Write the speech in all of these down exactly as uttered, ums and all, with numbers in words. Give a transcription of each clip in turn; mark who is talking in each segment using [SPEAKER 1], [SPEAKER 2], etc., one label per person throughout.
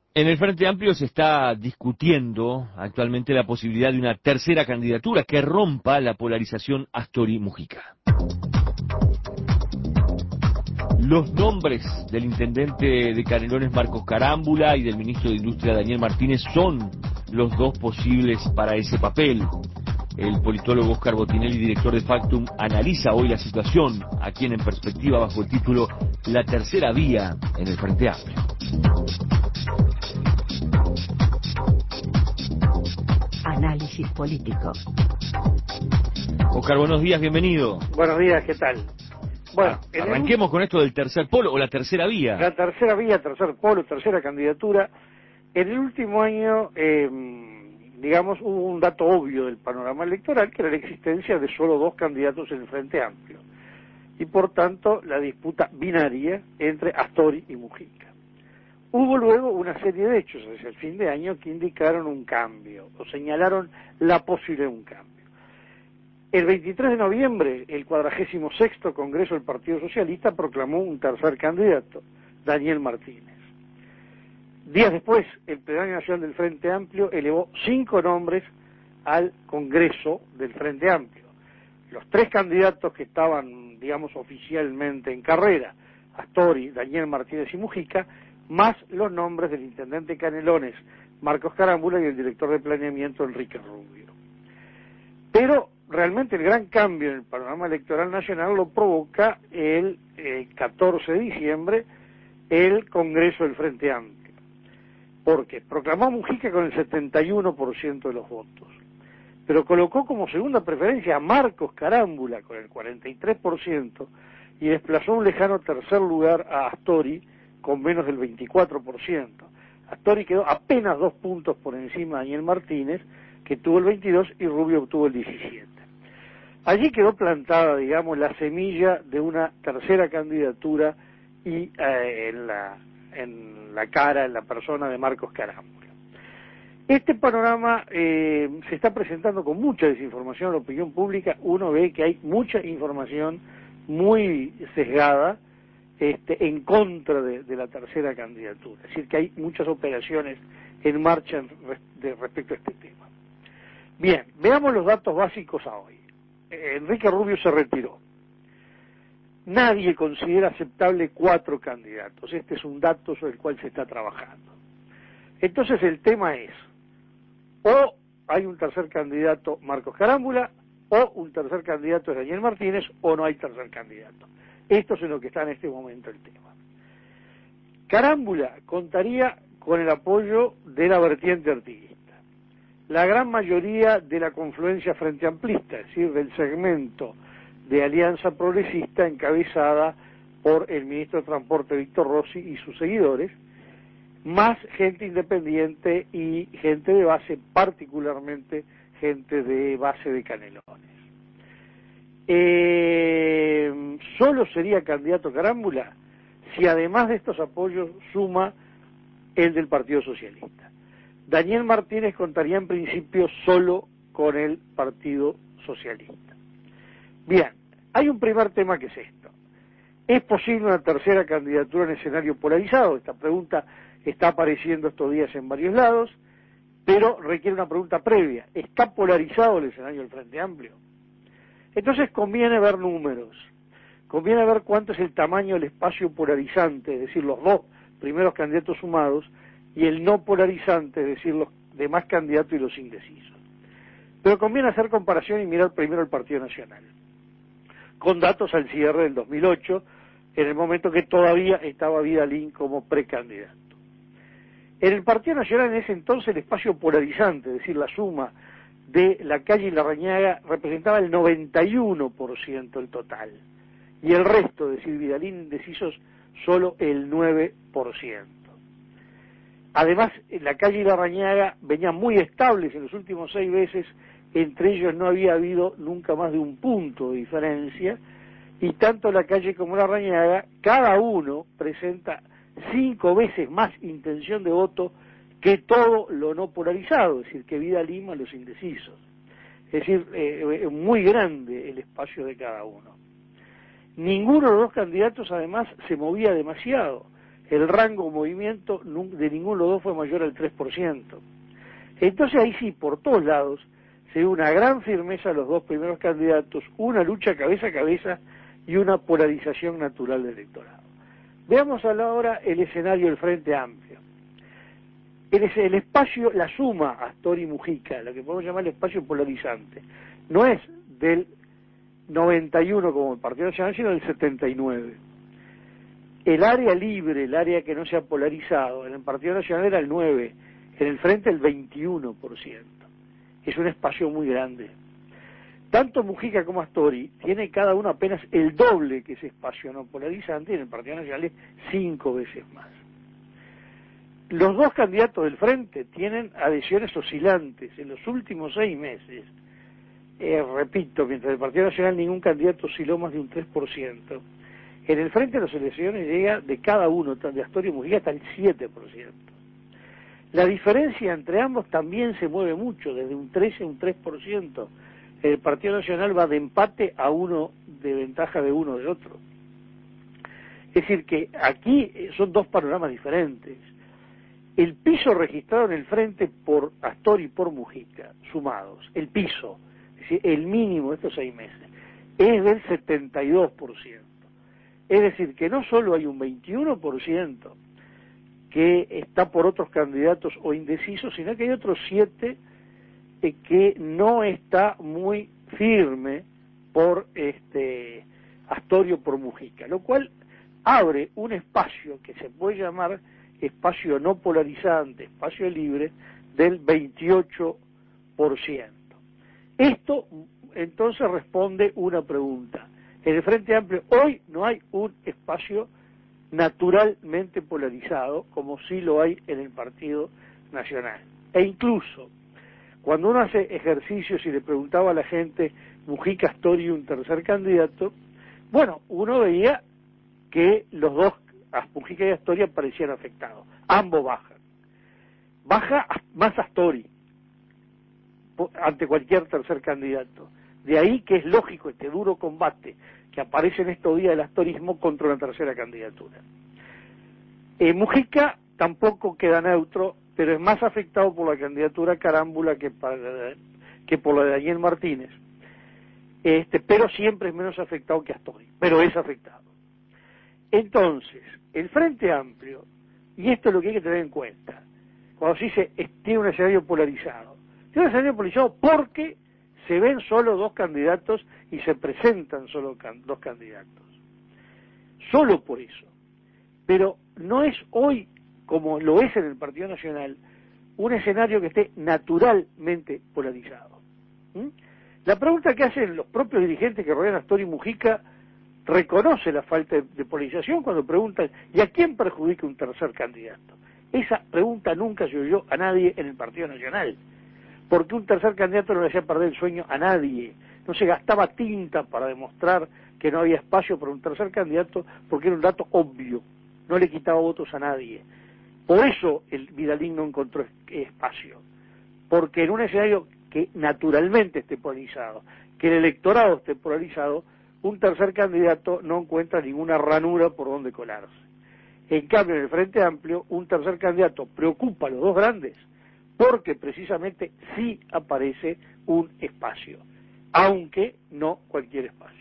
[SPEAKER 1] En el Frente Amplio se está discutiendo actualmente la posibilidad de una tercera candidatura que rompa la polarización Astori-Mujica. Los nombres del intendente de Canelones, Marcos Carámbula, y del ministro de Industria, Daniel Martínez, son los dos posibles para ese papel. El politólogo Oscar Botinelli, director de Factum, analiza hoy la situación aquí en En Perspectiva bajo el título La tercera vía en el Frente Amplio.
[SPEAKER 2] Análisis político.
[SPEAKER 1] Oscar, buenos días, bienvenido.
[SPEAKER 3] Buenos días, ¿qué tal? Bueno,
[SPEAKER 1] Ah, arranquemos el... con esto del tercer polo o la tercera vía.
[SPEAKER 3] La tercera vía, tercer polo, tercera candidatura. En el último año, eh, digamos, hubo un dato obvio del panorama electoral, que era la existencia de solo dos candidatos en el Frente Amplio. Y por tanto, la disputa binaria entre Astori y Mujica. Hubo luego una serie de hechos hacia el fin de año que indicaron un cambio, o señalaron la posibilidad de un cambio. El veintitrés de noviembre, el cuadragésimo sexto Congreso del Partido Socialista proclamó un tercer candidato, Daniel Martínez. Días después, el Plenario Nacional del Frente Amplio elevó cinco nombres al Congreso del Frente Amplio. Los tres candidatos que estaban, digamos, oficialmente en carrera, Astori, Daniel Martínez y Mujica, más los nombres del intendente Canelones, Marcos Carámbula, y el director de planeamiento, Enrique Rubio. Pero realmente el gran cambio en el panorama electoral nacional lo provoca el eh, catorce de diciembre el Congreso del Frente Amplio, porque proclamó a Mujica con el setenta y uno por ciento de los votos, pero colocó como segunda preferencia a Marcos Carámbula con el cuarenta y tres por ciento y desplazó a un lejano tercer lugar a Astori con menos del veinticuatro por ciento. Astori quedó apenas dos puntos por encima de Daniel Martínez, que tuvo el veintidós, y Rubio obtuvo el diecisiete. Allí quedó plantada, digamos, la semilla de una tercera candidatura y eh, en, la, en la cara, en la persona de Marcos Carámbula. Este panorama eh, se está presentando con mucha desinformación a la opinión pública. Uno ve que hay mucha información muy sesgada este, en contra de, de la tercera candidatura. Es decir, que hay muchas operaciones en marcha en, de, respecto a este tema. Bien, veamos los datos básicos a hoy. Enrique Rubio se retiró. Nadie considera aceptable cuatro candidatos. Este es un dato sobre el cual se está trabajando. Entonces el tema es, o hay un tercer candidato, Marcos Carámbula, o un tercer candidato es Daniel Martínez, o no hay tercer candidato. Esto es en lo que está en este momento el tema. Carámbula contaría con el apoyo de la vertiente artiguista. La gran mayoría de la confluencia frente amplista, es decir, del segmento de Alianza Progresista encabezada por el ministro de Transporte Víctor Rossi y sus seguidores, más gente independiente y gente de base, particularmente gente de base de Canelones. Eh, solo sería candidato Carámbula si además de estos apoyos suma el del Partido Socialista. Daniel Martínez contaría en principio solo con el Partido Socialista. Bien, hay un primer tema que es esto. ¿Es posible una tercera candidatura en escenario polarizado? Esta pregunta está apareciendo estos días en varios lados, pero requiere una pregunta previa. ¿Está polarizado el escenario del Frente Amplio? Entonces conviene ver números. Conviene ver cuánto es el tamaño del espacio polarizante, es decir, los dos primeros candidatos sumados, y el no polarizante, es decir, los demás candidatos y los indecisos. Pero conviene hacer comparación y mirar primero el Partido Nacional, con datos al cierre del dos mil ocho, en el momento que todavía estaba Vidalín como precandidato. En el Partido Nacional en ese entonces el espacio polarizante, es decir, la suma de Lacalle y Larrañaga, representaba el noventa y uno por ciento del total, y el resto, es decir, Vidalín indecisos, solo el nueve por ciento. Además, Lacalle y Larrañaga venían muy estables en los últimos seis meses, entre ellos no había habido nunca más de un punto de diferencia, y tanto Lacalle como Larrañaga, cada uno presenta cinco veces más intención de voto que todo lo no polarizado, es decir, que Vidalín más los indecisos. Es decir, eh, muy grande el espacio de cada uno. Ninguno de los dos candidatos, además, se movía demasiado. Es el rango de movimiento de ninguno de los dos fue mayor al tres por ciento. Entonces ahí sí, por todos lados, se ve una gran firmeza a los dos primeros candidatos, una lucha cabeza a cabeza y una polarización natural del electorado. Veamos ahora el escenario del Frente Amplio. El, el espacio, la suma Astori-Mujica, lo que podemos llamar el espacio polarizante, no es del noventa y uno como el Partido Nacional, sino del setenta y nueve. El área libre, el área que no se ha polarizado, en el Partido Nacional era el nueve, en el Frente el veintiuno por ciento. Es un espacio muy grande. Tanto Mujica como Astori tiene cada uno apenas el doble que ese espacio no polarizante, y en el Partido Nacional es cinco veces más. Los dos candidatos del Frente tienen adhesiones oscilantes en los últimos seis meses. Eh, repito, mientras el Partido Nacional ningún candidato osciló más de un tres por ciento. En el Frente las elecciones llega de cada uno, de Astori y Mujica, hasta el siete por ciento. La diferencia entre ambos también se mueve mucho, desde un trece a un tres por ciento. El Partido Nacional va de empate a uno de ventaja de uno de otro. Es decir, que aquí son dos panoramas diferentes. El piso registrado en el Frente por Astori y por Mujica, sumados, el piso, es decir, el mínimo de estos seis meses, es del setenta y dos por ciento. Es decir, que no solo hay un veintiuno por ciento que está por otros candidatos o indecisos, sino que hay otros siete eh, que no está muy firme por este Astori o por Mujica, lo cual abre un espacio que se puede llamar espacio no polarizante, espacio libre, del veintiocho por ciento. Esto entonces responde una pregunta. En el Frente Amplio hoy no hay un espacio naturalmente polarizado, como sí lo hay en el Partido Nacional. E incluso, cuando uno hace ejercicios y le preguntaba a la gente, Mujica, Astori y un tercer candidato, bueno, uno veía que los dos, Mujica y Astori, parecían afectados. Ambos bajan. Baja más Astori ante cualquier tercer candidato. De ahí que es lógico este duro combate que aparece en estos días del astorismo contra una tercera candidatura. Eh, Mujica tampoco queda neutro, pero es más afectado por la candidatura Carámbula que, para, que por la de Daniel Martínez, este, pero siempre es menos afectado que Astori, pero es afectado. Entonces, el Frente Amplio, y esto es lo que hay que tener en cuenta, cuando se dice tiene un escenario polarizado, tiene un escenario polarizado porque se ven solo dos candidatos y se presentan solo can, dos candidatos. Solo por eso. Pero no es hoy, como lo es en el Partido Nacional, un escenario que esté naturalmente polarizado. ¿Mm? La pregunta que hacen los propios dirigentes que rodean a Astori y Mujica reconoce la falta de, de polarización cuando preguntan ¿y a quién perjudica un tercer candidato? Esa pregunta nunca se oyó a nadie en el Partido Nacional, porque un tercer candidato no le hacía perder el sueño a nadie, no se gastaba tinta para demostrar que no había espacio para un tercer candidato, porque era un dato obvio, no le quitaba votos a nadie. Por eso el Vidalín no encontró espacio, porque en un escenario que naturalmente esté polarizado, que el electorado esté polarizado, un tercer candidato no encuentra ninguna ranura por donde colarse. En cambio, en el Frente Amplio, un tercer candidato preocupa a los dos grandes, porque precisamente sí aparece un espacio, aunque no cualquier espacio.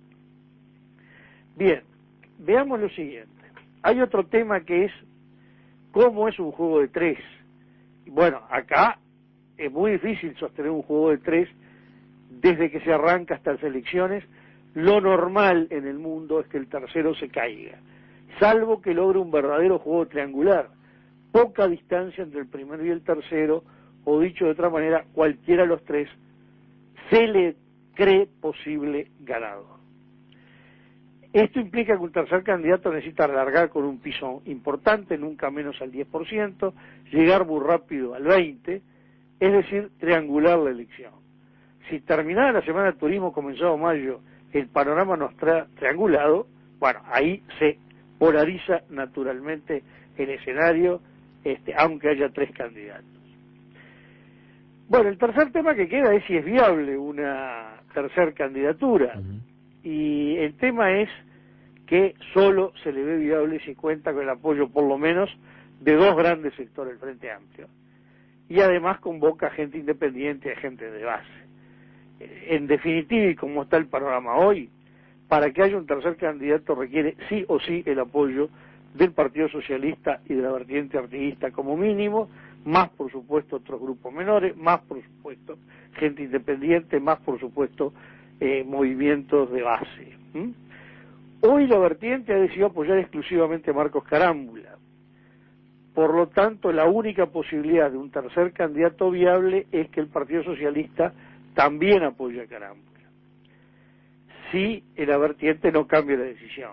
[SPEAKER 3] Bien, veamos lo siguiente. Hay otro tema que es cómo es un juego de tres. Bueno, acá es muy difícil sostener un juego de tres desde que se arranca hasta las elecciones. Lo normal en el mundo es que el tercero se caiga, salvo que logre un verdadero juego triangular, poca distancia entre el primero y el tercero, o dicho de otra manera, cualquiera de los tres se le cree posible ganador. Esto implica que un tercer candidato necesita alargar con un piso importante, nunca menos al diez por ciento, llegar muy rápido al veinte por ciento, es decir, triangular la elección. Si terminada la semana de turismo, comenzado mayo, el panorama nos trae triangulado, bueno, ahí se polariza naturalmente el escenario, este, aunque haya tres candidatos. Bueno, el tercer tema que queda es si es viable una tercer candidatura. Uh-huh. Y el tema es que solo se le ve viable si cuenta con el apoyo por lo menos de dos grandes sectores del Frente Amplio. Y además convoca a gente independiente y a gente de base. En definitiva, y como está el panorama hoy, para que haya un tercer candidato requiere sí o sí el apoyo del Partido Socialista y de la vertiente artiguista como mínimo, más por supuesto otros grupos menores, más por supuesto gente independiente, más por supuesto eh, movimientos de base. ¿Mm? Hoy la vertiente ha decidido apoyar exclusivamente a Marcos Carámbula. Por lo tanto, la única posibilidad de un tercer candidato viable es que el Partido Socialista también apoye a Carámbula, si la vertiente no cambia la decisión.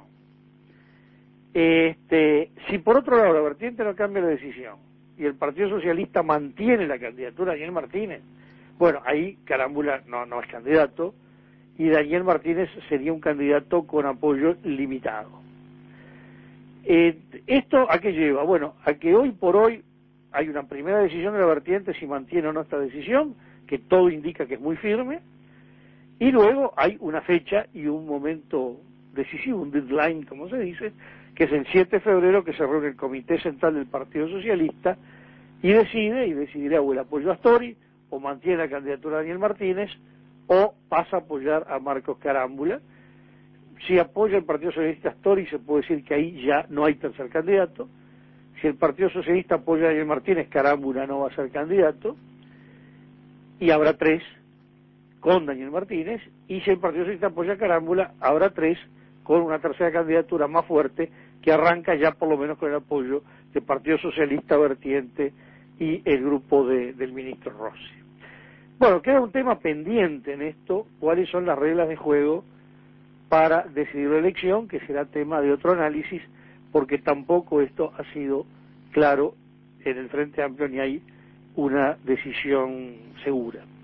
[SPEAKER 3] Este, si por otro lado la vertiente no cambia la decisión y el Partido Socialista mantiene la candidatura de Daniel Martínez, bueno, ahí Carámbula no, no es candidato y Daniel Martínez sería un candidato con apoyo limitado. Eh, ¿Esto a qué lleva? Bueno, a que hoy por hoy hay una primera decisión de la vertiente si mantiene o no esta decisión, que todo indica que es muy firme, y luego hay una fecha y un momento decisivo, un deadline, como se dice, que es el siete de febrero, que se reúne el Comité Central del Partido Socialista y decide, y decidirá o el apoyo a Astori, o mantiene la candidatura de Daniel Martínez, o pasa a apoyar a Marcos Carámbula. Si apoya el Partido Socialista Astori, se puede decir que ahí ya no hay tercer candidato. Si el Partido Socialista apoya a Daniel Martínez, Carámbula no va a ser candidato, y habrá tres con Daniel Martínez, y si el Partido Socialista apoya a Carámbula, habrá tres con una tercera candidatura más fuerte, que arranca ya por lo menos con el apoyo del Partido Socialista Vertiente y el grupo de, del ministro Rossi. Bueno, queda un tema pendiente en esto, cuáles son las reglas de juego para decidir la elección, que será tema de otro análisis, porque tampoco esto ha sido claro en el Frente Amplio ni hay una decisión segura.